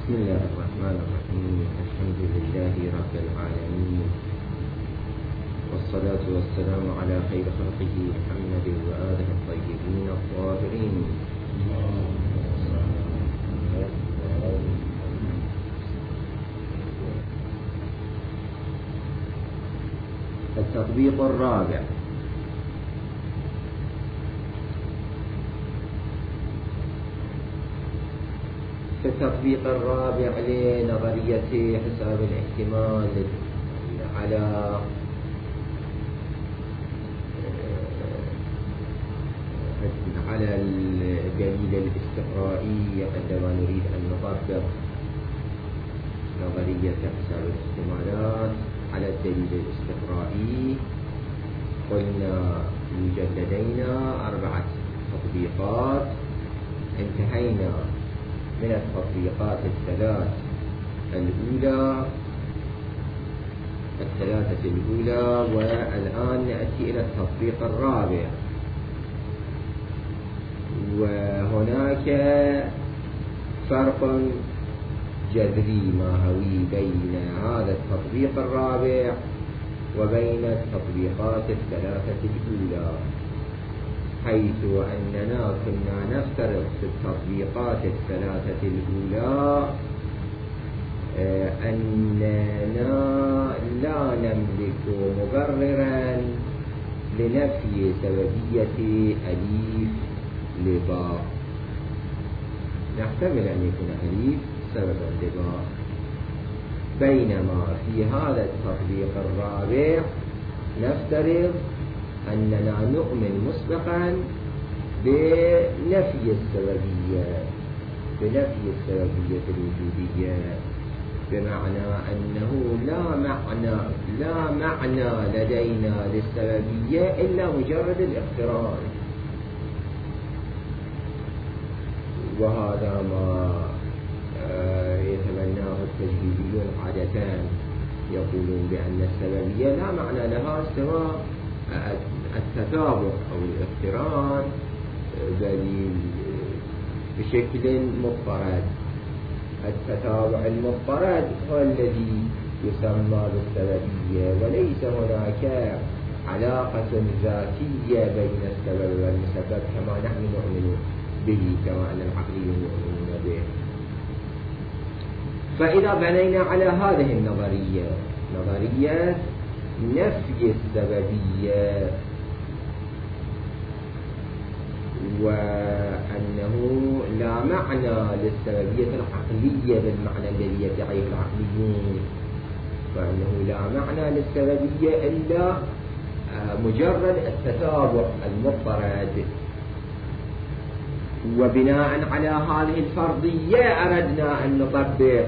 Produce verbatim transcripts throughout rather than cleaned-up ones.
بسم الله الرحمن الرحيم. الحمد لله رب العالمين، والصلاة والسلام على خير خلقه محمد وآله الطيبين الطاهرين. التطبيق الرابع. في التطبيق الرابع لنظرية حساب الاحتمال على على الدليل الاستقرائي، عندما نريد أن نطبق نظرية حساب الاحتمالات على الدليل الاستقرائي، قلنا يوجد لدينا أربعة تطبيقات. انتهينا من التطبيقات الثلاث الأولى الثلاثة الأولى والآن نأتي إلى التطبيق الرابع. وهناك فرق جذري ماهوي بين هذا التطبيق الرابع وبين التطبيقات الثلاثة الأولى، حيث أننا كنا نفترض في التطبيقات الثلاثة الأولى أننا لا نملك مبررا لنفي سببية أليف لباء. نحتمل أن يكون أليف سببا لباء، بينما في هذا التطبيق الرابع نفترض أننا نؤمن مسبقا بنفي السببية بنفي السببية الوجودية، بمعنى أنه لا معنى لا معنى لدينا للسببية إلا مجرد الاقتران. وهذا ما يتبناه التجريبيون عادة، يقولون بأن السببية لا معنى لها سوى التتابع أو الاقتران دليل بشكل مضطرد. التتابع المضطرد هو الذي يسمى بالسببية، وليس هناك علاقة ذاتية بين السبب والمسبب كما نحن نؤمن به، كما أن العقليون يؤمنون به. فإذا بنينا على هذه النظرية، نظرية نفي السببية، وأنه لا معنى للسببية العقلية بالمعنى الذي يدعيه العقليون، فأنه لا معنى للسببية إلا مجرد التتابع المضطرد. وبناء على هذه الفرضية أردنا أن نطبق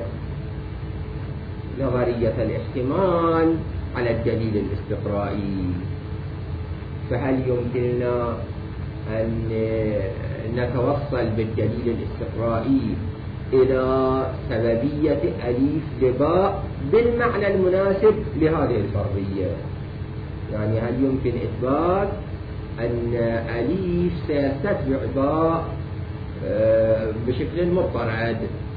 نظرية الاحتمال على الدليل الاستقرائي. فهل يمكننا أن نتوصل بالدليل الاستقرائي إلى سببية أليف لباء بالمعنى المناسب لهذه الفرضية؟ يعني هل يمكن إثبات أن أليف سيستتبع باء بشكل مضطرد؟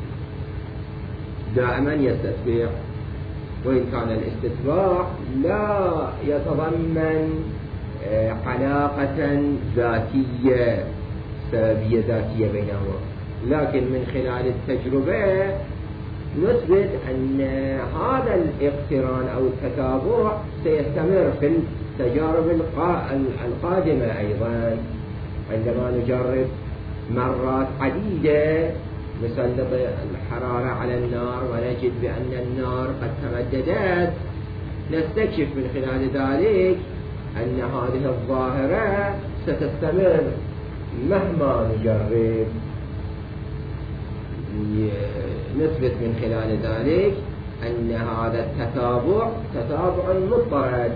دائما يستتبع، وإن كان الاستتباع لا يتضمن علاقة ذاتية سببية ذاتية بينهما، لكن من خلال التجربة نثبت أن هذا الاقتران أو التتابع سيستمر في التجارب القادمة أيضا. عندما نجرب مرات عديدة نسلط الحرارة على النار ونجد بأن النار قد تمددت، نستكشف من خلال ذلك أن هذه الظاهرة ستستمر مهما نجرب. نثبت من خلال ذلك أن هذا التتابع تتابع مضطرد.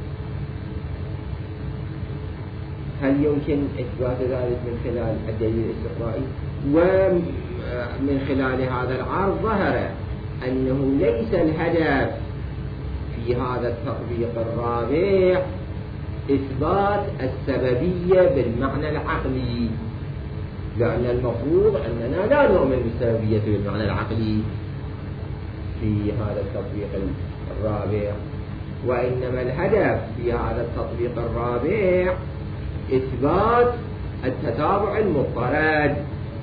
هل يمكن إثبات ذلك من خلال الدليل الاستقرائي؟ ومن خلال هذا العرض ظهر أنه ليس الهدف في هذا التطبيق الرابع إثبات السببية بالمعنى العقلي، لأن المفروض أننا لا نؤمن بالسببية بالمعنى العقلي في هذا التطبيق الرابع، وإنما الهدف في هذا التطبيق الرابع إثبات التتابع المضطرد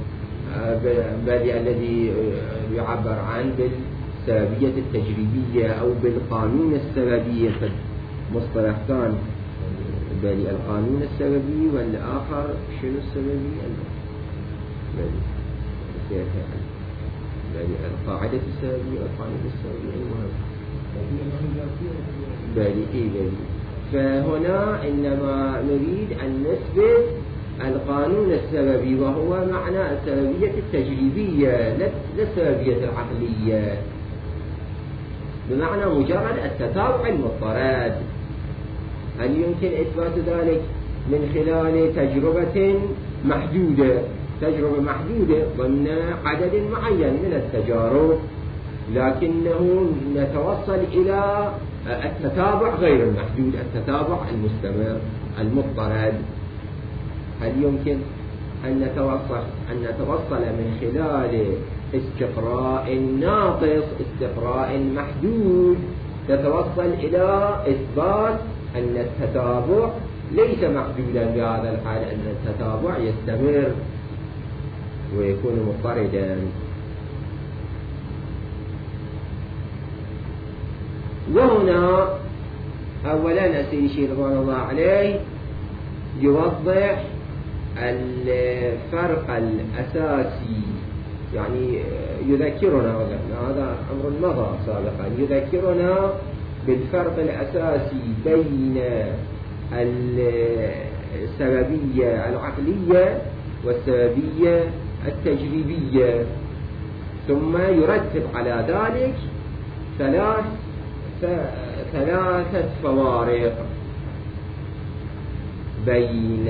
بل الذي يعبر عن بالسببية التجريبية أو بالقانون السببي. مصطلح كان بل القانون السببي والآخر شنو السببي؟ بل بل القاعدة السببية والقانون السببي. المهم بل إيه بل فهنا إنما نريد أن نثبت القانون السببي، وهو معنى السببية التجريبية لا السببية العقلية، بمعنى مجرد التتابع المضطرد. هل يمكن إثبات ذلك من خلال تجربة محدودة تجربة محدودة ضمن عدد معين من التجارب، لكنه نتوصل إلى التتابع غير المحدود، التتابع المستمر المضطرد. هل يمكن أن نتوصل أن نتوصل من خلال استقراء ناقص استقراء محدود تتوصل إلى إثبات أن التتابع ليس محدودا بهذا الحال، أن التتابع يستمر ويكون مضطردا؟ وهنا أولا السيدي رضوان الله عليه يوضح الفرق الأساسي، يعني يذكرنا، هذا أمر مضى سابقا، يذكرنا بالفرق الأساسي بين السببية العقلية والسببية التجريبية، ثم يرتب على ذلك ثلاث ثلاثة فوارق بين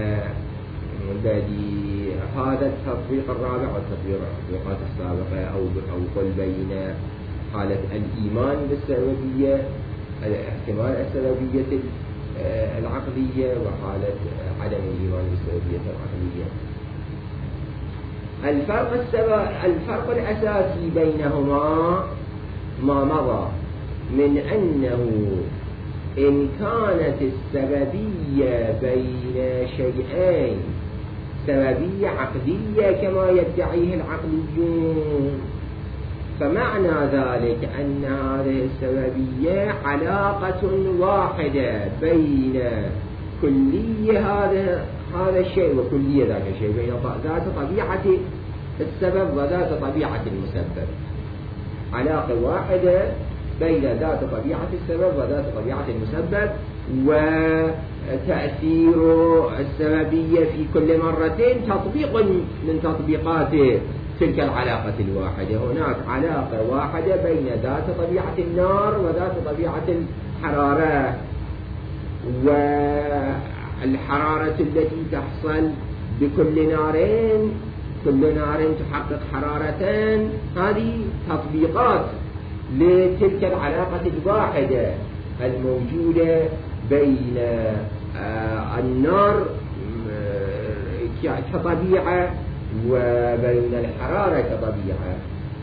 هذا التطبيق الرابع والتطبيقات السابقة، أو أو قل بين حالة الإيمان بالسببية، احتمال السببية العقلية، وحالة عدم الإيمان بالسببية العقلية. الفرق السبب الفرق الأساسي بينهما ما مضى من أنه إن كانت السببية بين شيئين سببية عقدية كما يدعيه العقليون، فمعنى ذلك أن هذه السببية علاقة واحدة بين كلية هذا هذا الشيء وكلية ذاك الشيء، بين ذات طبيعة السبب وذات طبيعة المسبب، علاقة واحدة بين ذات طبيعة السبب وذات طبيعة المسبب، وتأثير السببية في كل مرتين تطبيق من تطبيقات تلك العلاقة الواحدة. هناك علاقة واحدة بين ذات طبيعة النار وذات طبيعة الحرارة، والحرارة التي تحصل بكل نارين، كل نار تحقق حرارتين، هذه تطبيقات لتلك العلاقة الواحدة الموجودة بين النار كطبيعة وبين الحرارة كطبيعة.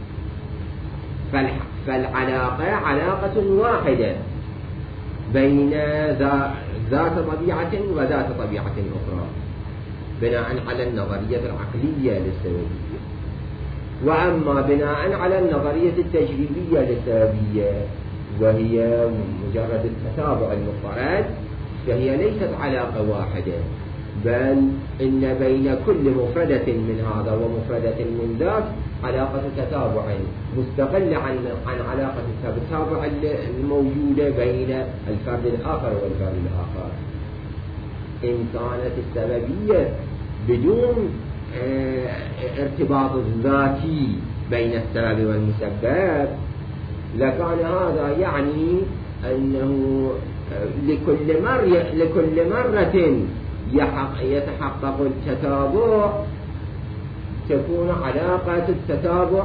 فالعلاقة علاقة واحدة بين ذات طبيعة وذات طبيعة أخرى بناء على النظرية العقلية للسببية. وأما بناء على النظرية التجريبية للسببية وهي مجرد التتابع المضطرد، فهي ليست علاقة واحدة، بل إن بين كل مفردة من هذا ومفردة من ذاك علاقة تتابع مستقلة عن عن علاقة التتابع الموجودة بين الفرد الآخر والفرد الآخر. إن كانت السببية بدون ارتباط ذاتي بين السبب والمسبب، لكان هذا يعني أنه لكل مرة لكل مرة يتحقق التتابع تكون علاقة التتابع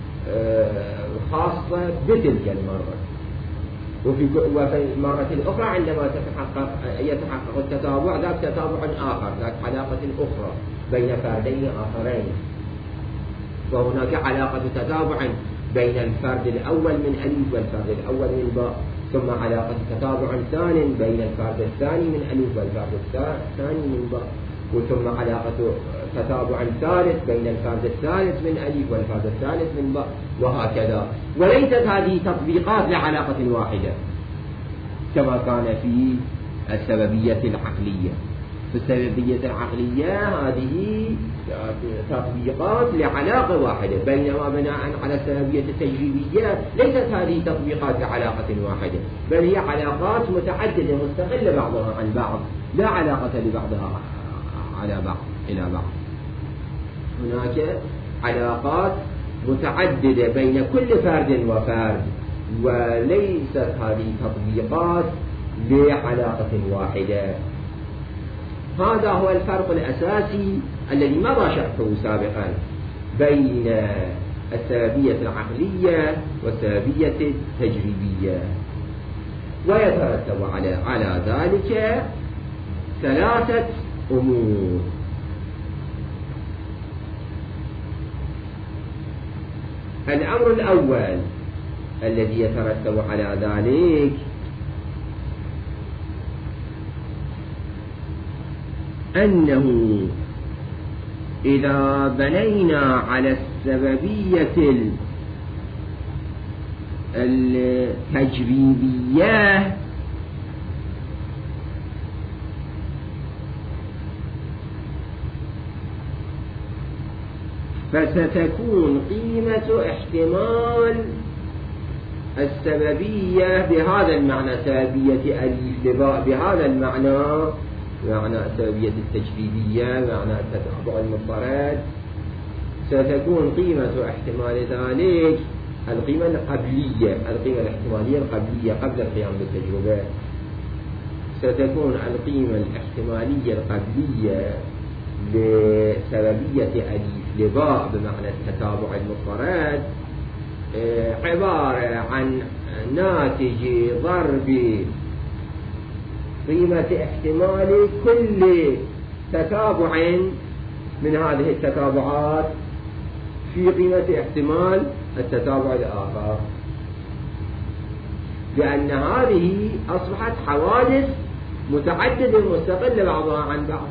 خاصة بتلك المرة، وفي المرة الأخرى عندما تتحقق يتحقق التتابع ذاك تتابع آخر، ذاك علاقة أخرى بين فردين آخرين، وهناك علاقة تتابع بين الفرد الأول من ألف والفرد الأول من باء، ثم علاقة تتابع ثان بين الفرد الثاني من ألف والفرد الثاني من باء، وثم علاقة تتابع ثالث بين الفرد الثالث من ألف والفرد الثالث من باء، وهكذا. وليست هذه تطبيقات لعلاقة واحدة كما كان في السببية العقلية. في السببية العقلية هذه تطبيقات لعلاقة واحدة، بينما بناء على السببية التجريبية ليست هذه تطبيقات لعلاقة واحدة، بل هي علاقات متعددة مستقلة بعضها عن بعض، لا علاقة لبعضها على بعض إلى بعض. هناك علاقات متعددة بين كل فرد وفرد، وليست هذه تطبيقات لعلاقة واحدة. هذا هو الفرق الأساسي الذي مضى شرحه سابقا بين السببية العقلية والسببية التجريبية. ويترتب على على ذلك ثلاثة أمور. الأمر الأول الذي يترتب على ذلك أنه إذا بنينا على السببية التجريبية فستكون قيمة احتمال السببية بهذا المعنى، سببية ألف لباء بهذا المعنى، معنى السببية التجريبية، معنى التتابع المضطرد، ستكون قيمة احتمال ذلك القيمة القبلية، القيمة الاحتمالية القبلية قبل القيام بالتجربة، ستكون القيمة الاحتمالية القبلية لسببية ألف لباء بمعنى التتابع المضطرد عبارة عن ناتج ضرب قيمة احتمال كل تتابع من هذه التتابعات في قيمة احتمال التتابع الآخر، لأن هذه أصبحت حوادث متعددة مستقلة بعضها عن بعض.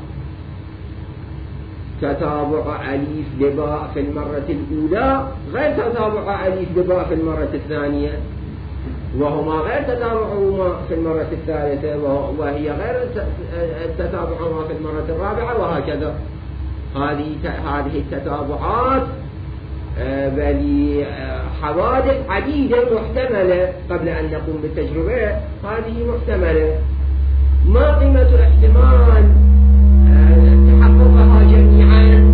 تتابع ألف لباء في المرة الأولى غير تتابع ألف لباء في المرة الثانية، وهما غير تتابعهما في المرة الثالثة، وهي غير تتابعهما في المرة الرابعة، وهكذا. هذه هذه التتابعات بل حوادث عديدة محتملة قبل أن نقوم بالتجربة، هذه محتملة. ما قيمة احتمال تحققها جميعا؟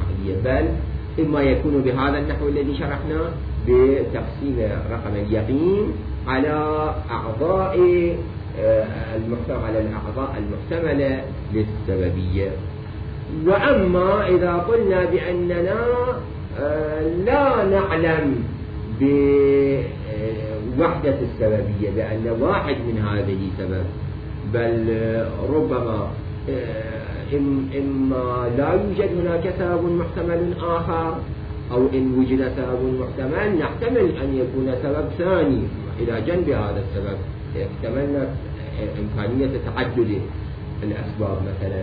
العقلية، بل إما يكون بهذا النحو الذي شرحناه بتقسيم رقم اليقين على أعضاء المحتمل على الأعضاء المحتملة للسببية. وأما إذا قلنا بأننا لا نعلم بوحدة السببية، بأن واحد من هذه سبب، بل ربما إما لا يوجد هناك سبب محتمل آخر، أو إن وجد سبب محتمل نحتمل أن يكون سبب ثاني إلى جنب هذا السبب، احتملنا إمكانية تعدد الأسباب مثلا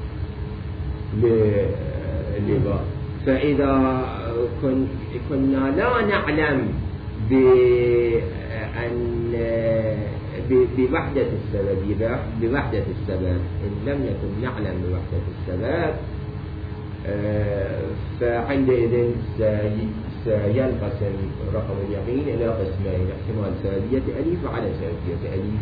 لبعض. فإذا كنا لا نعلم بأن بوحدة السبب بوحدة السبب إن لم نكن نعلم بوحدة السبب، فعندئذ سينقسم رقم اليقين إلى قسمين: احتمال سببية أليف وعدم سببية أليف،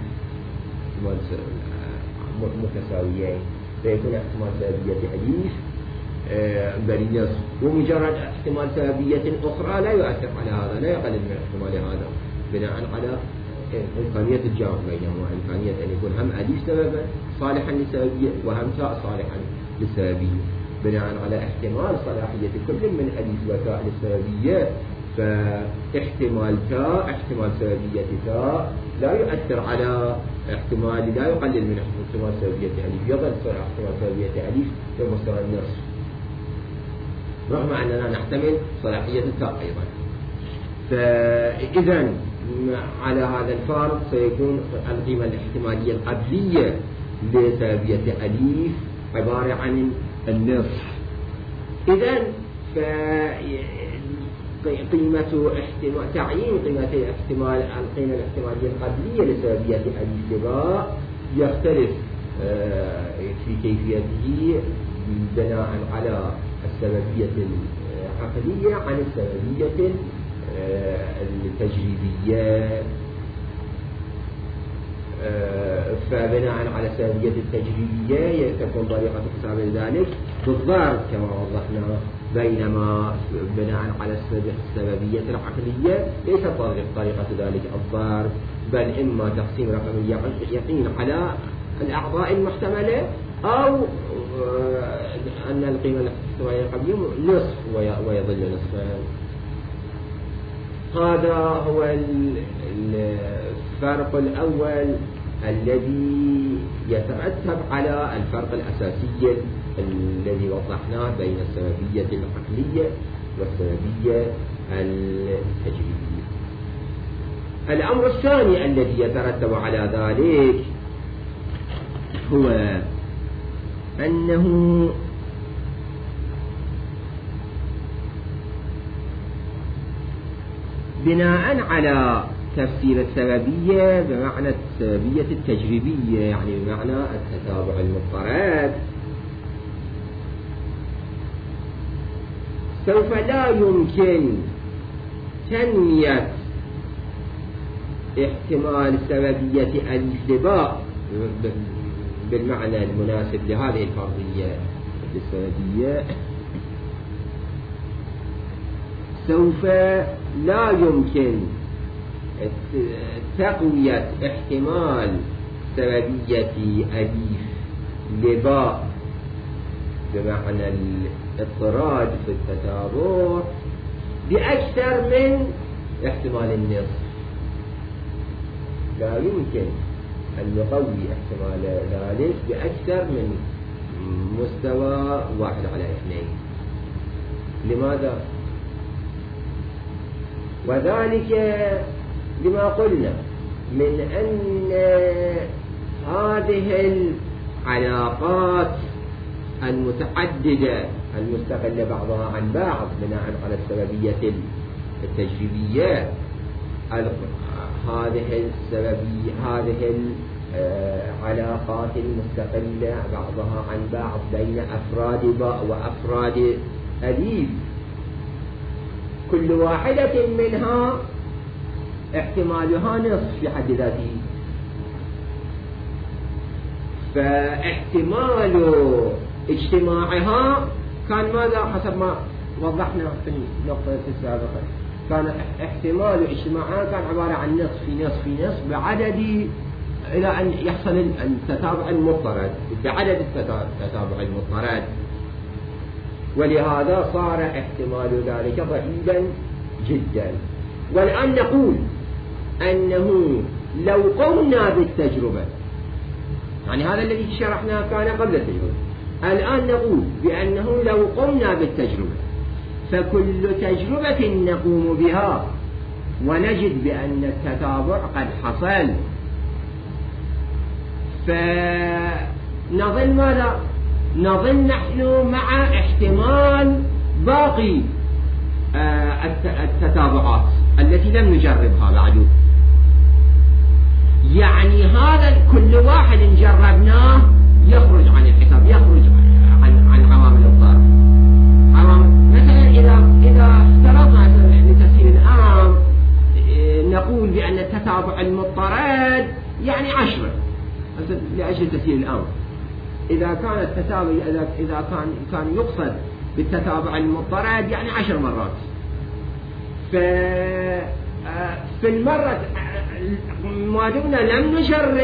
متساويين، فيكون احتمال سببية أليف بل نصف، ومجرد احتمال سببية أخرى لا يؤثر على هذا، لا يقلل من احتمال هذا، بناء على إمكانية الجمع بينهما، إمكانية أن يكون هم أليف سببا صالحا للسببية وهم تاء صالحا للسببية، بناء على احتمال صلاحية كل من أليف وتاء للسببية. فاحتمال تاء احتمال سببية تاء لا يؤثر على احتمال، لا يقلل من احتمال سببية أليف، يظل احتمال سببية أليف بمستوى النصف، رغم أننا نحتمل صلاحية التاء أيضا. فإذا على هذا الفرض سيكون القيمة الاحتمالية القبلية لسببية أليف عبارة عن النصف. إذا قيمة احتمال تعيين قيمة احتمال القيمة الاحتمالية القبلية لسببية أليف لباء يختلف في كيفيته بناء على السببية العقلية عن السببية التجريبية. فبناء على السببية التجريبية تكون طريقة حساب ذلك بالضرب كما وضحنا، بينما بناء على السببية العقلية ليست طريقة ذلك الضرب، بل إما تقسيم رقم اليقين على الأعضاء المحتملة، أو أن القيمة الاحتمالية القبلية نصف ويظل نصفا. هذا هو الفرق الأول الذي يترتب على الفرق الأساسي الذي وضحناه بين السببية العقلية والسببية التجريبية. الأمر الثاني الذي يترتب على ذلك هو أنه بناء على تفسير السببية بمعنى السببية التجريبية، يعني بمعنى التتابع المضطرد، سوف لا يمكن تنمية احتمال سببية أليف لباء بالمعنى المناسب لهذه الفرضية السببية، سوف لا يمكن تقوية احتمال سببية أليف لباء بمعنى الاضطراد في التتابع بأكثر من احتمال النصف. لا يمكن أن نقوي احتمال ذلك بأكثر من مستوى واحد على اثنين. لماذا؟ وذلك لما قلنا من أن هذه العلاقات المتعددة المستقلة بعضها عن بعض بناء على السببية التجريبية، هذه السببية هذه العلاقات المستقلة بعضها عن بعض بين أفراد باء وأفراد أليف، كل واحدة منها احتمالها نصف في حد ذاته، فاحتمال اجتماعها كان ماذا حسب ما وضحنا في النقطة السابقة؟ كان احتمال اجتماعها كان عبارة عن نصف في نصف في نصف بعدد إلى أن يحصل التتابع المضطرد بعدد التتابع المضطرد، ولهذا صار احتمال ذلك ضئيلا جدا. والآن نقول أنه لو قمنا بالتجربة، يعني هذا الذي شرحناه كان قبل التجربة، الآن نقول بأنه لو قمنا بالتجربة فكل تجربة نقوم بها ونجد بأن التتابع قد حصل، فنظل ماذا؟ نظل نحن مع احتمال باقي التتابعات التي لم نجربها بعد. يعني هذا كل واحد جربناه يخرج عن الحساب، يخرج عن عن عوامل الضرب. عوامل مثلا إذا إذا افترضنا لتسهيل الأمر نقول بأن التتابع المضطرد يعني عشرة لأجل تسهيل الأمر. إذا كان التتابع إذا إذا كان كان يقصد بالتتابع المضطرد يعني عشر مرات، ف في المرة ما دمنا لم نجرب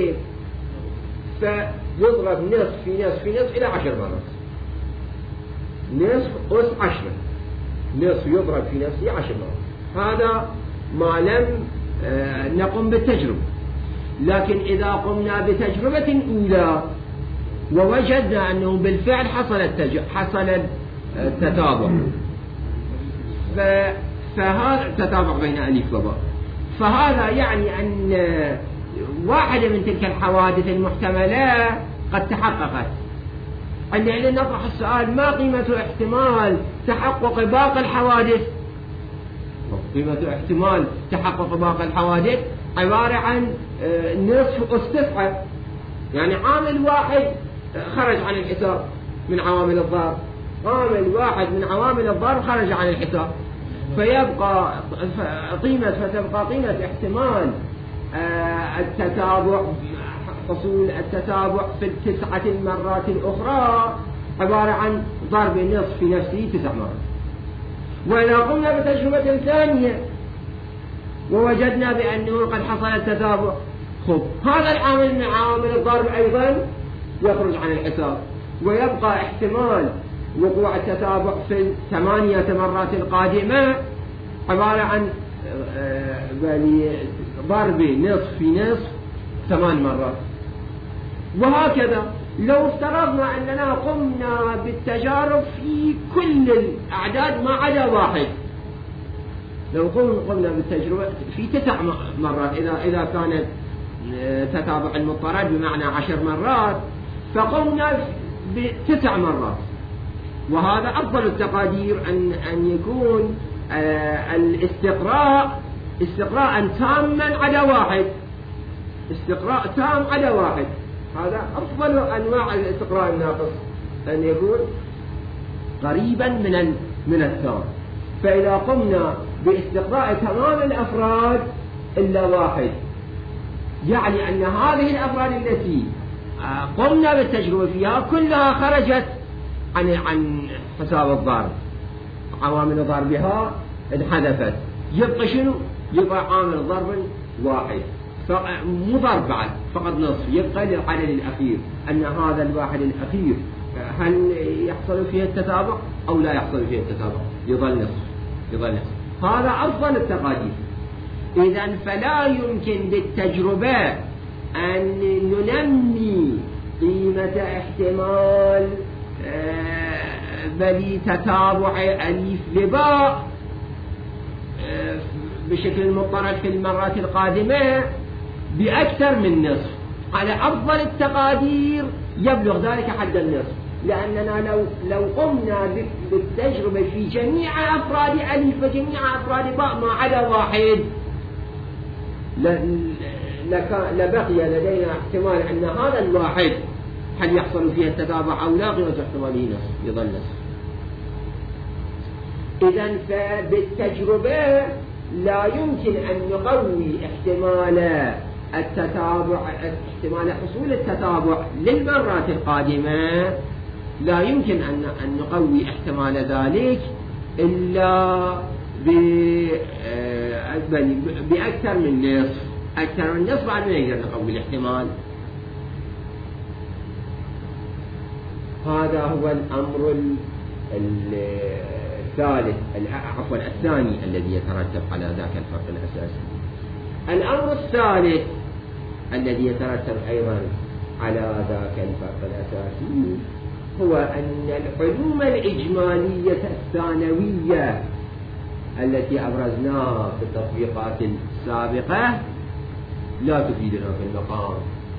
فيضرب نصف في نصف في نصف إلى عشر مرات، نصف أس عشرة، نصف يضرب في نصف عشر مرات. هذا ما لم نقم بالتجربة. لكن إذا قمنا بتجربة أولى ووجدنا أنه بالفعل حصل التج... حصل التتابع، ف... فهذا التتابع بين ألف وباء، فهذا يعني أن واحدة من تلك الحوادث المحتملة قد تحققت. عندنا نطرح السؤال: ما قيمة احتمال تحقق باقي الحوادث؟ قيمة احتمال تحقق باقي الحوادث عبارة عن نصف أس تسعة، يعني عامل واحد خرج عن الحساب من عوامل الضرب، عامل واحد من عوامل الضرب خرج عن الحساب، فيبقى قيمة فتبقى قيمة احتمال التتابع، حصول التتابع في التسعة المرات الأخرى عبارة عن ضرب نصف في نفسه تسع مرات. وإذا قمنا بتجربة ثانية ووجدنا بأنه قد حصل التتابع، خب هذا العامل من عوامل الضرب أيضا يخرج عن الحساب، ويبقى احتمال وقوع التتابع في الثمانية مرات القادمة عبارة عن ضرب نصف في نصف ثمان مرات. وهكذا لو افترضنا أننا قمنا بالتجارب في كل الأعداد ما عدا واحد، لو قمنا بالتجربة في تسع مرات، إذا إذا كانت تتابع المضطرد بمعنى عشر مرات، فقمنا بتسع مرات، وهذا أفضل التقادير أن أن يكون آه الاستقراء استقراء تاما على واحد، استقراء تام على واحد، هذا أفضل أنواع الاستقراء الناقص، أن يكون قريبا من من التام. فإذا قمنا باستقراء تمام الأفراد إلا واحد، يعني أن هذه الأفراد التي قمنا بالتجربة فيها كلها خرجت عن عن حساب الضرب، عوامل ضربها انحذفت، يبقى شنو؟ يبقى عامل ضرب واحد، مو ضرب بعد فقط نصف، يبقى للعدد الأخير أن هذا الواحد الأخير هل يحصل فيه التتابع أو لا يحصل فيه التتابع، يظل نصف، يظل نصف. هذا أفضل التقادير. إذن فلا يمكن بالتجربة أن ننمي قيمة احتمال بل تتابع أليف لباء بشكل مضطرد في المرات القادمة بأكثر من نصف. على أفضل التقادير يبلغ ذلك حد النصف، لأننا لو لو قمنا بالتجربة في جميع أفراد أليف وجميع أفراد باء ما عدا واحد لبقي لدينا احتمال أن هذا الواحد هل يحصل فيه التتابع أو لا، قيمة احتماله نصف، يظل نصف. إذن فبالتجربة لا يمكن أن نقوي احتمال التتابع، احتمال حصول التتابع للمرات القادمة لا يمكن أن أن نقوي احتمال ذلك إلا بأكثر من نصف، أكثر من نصف بعد ما نقدر نقوي الاحتمال. هذا هو الأمر الثالث عفوا الثاني الذي يترتب على ذاك الفرق الأساسي. الأمر الثالث الذي يترتب أيضا على ذاك الفرق الأساسي هو أن العلوم الإجمالية الثانوية التي أبرزناها في التطبيقات السابقة لا تفيدنا في المقام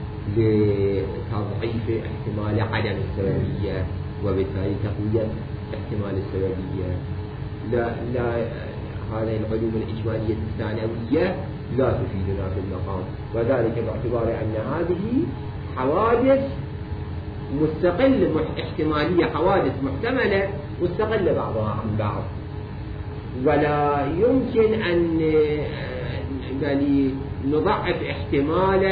لتضعيف احتمال عدم السببية وبالتالي تقوية احتمال السببية. لا لا هذه العلوم الإجمالية الثانوية لا تفيدنا في المقام، وذلك باعتبار أن هذه حوادث مستقلة احتمالية، حوادث محتملة مستقلة بعضها عن بعض، ولا يمكن أن يعني نضعف احتمال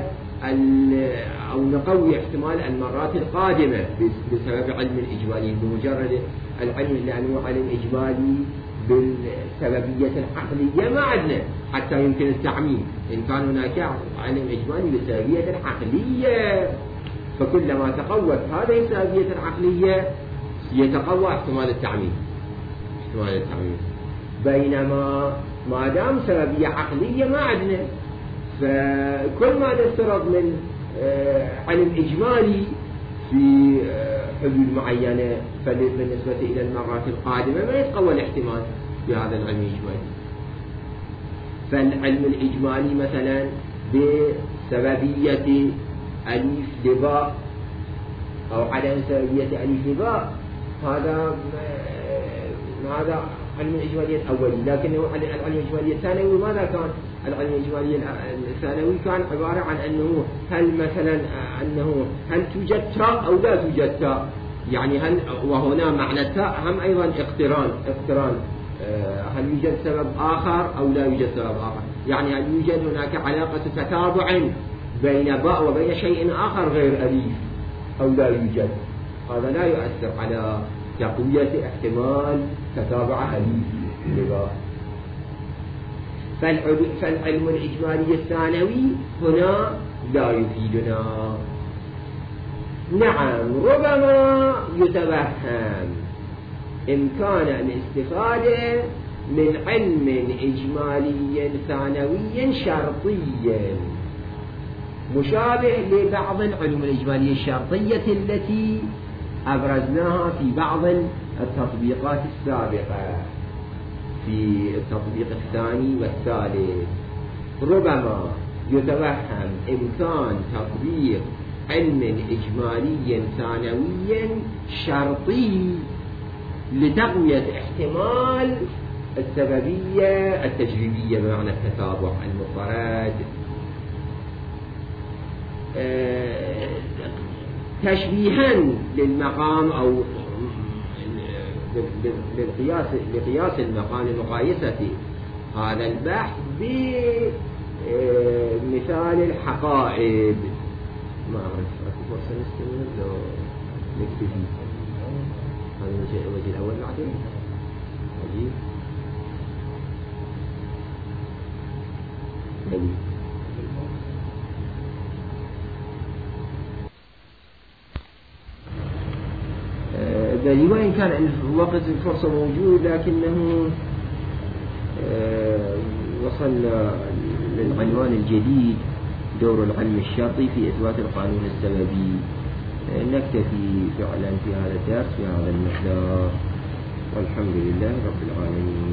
أو نقوي احتمال المرات القادمة بسبب علم الإجمالي بمجرد العلم، لأنه علم إجمالي بالسببية العقلية ما عندنا حتى يمكن التعميم. إن كان هناك علم إجمالي بالسببية العقلية فكلما تقوت هذه السببية العقلية يتقوى احتمال التعميم احتمال التعميم بينما ما دام سببية عقلية ما عندنا، فكل ما نفترض من علم إجمالي في حدود معينة فبالنسبة إلى المرات القادمة ما يتقوى الاحتمال بهذا العلم الإجمالي. فالعلم الإجمالي مثلا بسببية ألف لباء أو عدم سببية ألف لباء هذا هذا علم الإجمالي الأولي، لكنه العلم الإجمالي الثانوي ماذا كان؟ العلم الإجمالي الثانوي كان عبارة عن أنه هل مثلا أنه هل توجد تاء أو لا توجد تاء، يعني هل وهنا معنى تاء هم أيضا اقتران اقتران هل يوجد سبب آخر أو لا يوجد سبب آخر، يعني هل يوجد هناك علاقة تتابع بين باء وبين شيء آخر غير أليف أو لا يوجد. هذا لا يؤثر على تقوية احتمال تتابع أليف لباء. فالعلم الإجمالي الثانوي هنا لا يفيدنا. نعم ربما يتوهم إمكان الاستفادة من علم إجمالي ثانوي شرطي مشابه لبعض العلوم الإجمالية الشرطية التي أبرزناها في بعض التطبيقات السابقة في التطبيق الثاني والثالث. ربما يتوهم إمكان تطبيق علم إجمالي ثانوي شرطي لتقوية احتمال السببية التجريبية بمعنى التتابع المفرد، تشبيها للمقام أو للقياس لقياس المقام لمقايسة هذا البحث بمثال الحقائب. ما أعرف فرصة نستمر لو نكتفي هذا الوجه الأول بعدين عجيب عجيب بل وإن كان الوقت الفرصة موجود لكنه وصلنا للعنوان الجديد دور العلم الشرطي في إثبات القانون السببي. نكتفي فعلا في هذا الدرس في هذا المقدار والحمد لله رب العالمين.